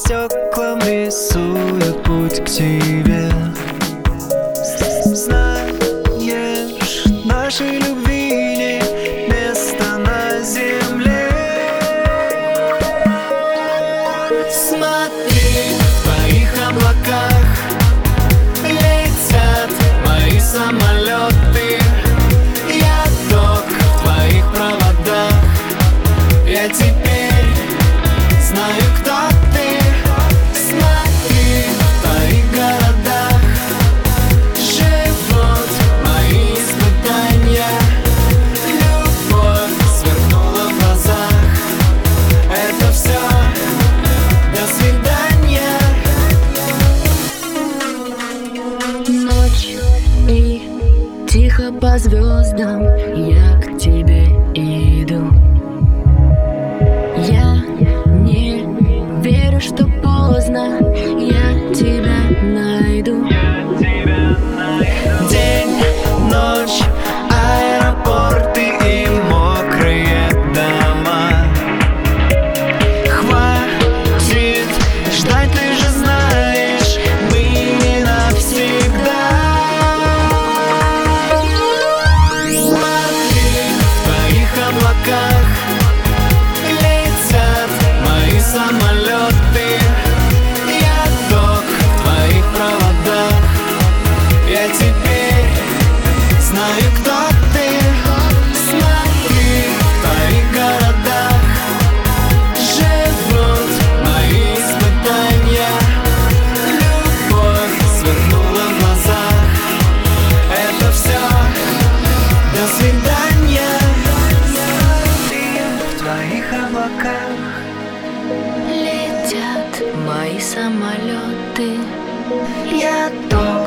стеклам рисуют путь к тебе. Знаешь, нашей любви нет места на земле. Смотри, в твоих облаках летят мои самолеты. Я ток в твоих проводах. Я теперь знаю, кто ты. Смотри, в твоих городах живут мои испытания. Любовь сверкнула в глазах. Это все. До свидания. Ночь и тихо по звездам я к тебе иду. Я не верю, что поздно, я тебя найду. День, ночь, аэропорты и мокрые дома. Хватит ждать, ты же знаешь, мы не навсегда. Смотри, в твоих облаках летят мои самолеты. Я ток в твоих проводах. Я теперь знаю, кто ты. Смотри, в твоих городах живут мои испытания. Любовь сверкнула в глазах. Это все. До свидания. В твоих облаках Летят мои самолеты. я ток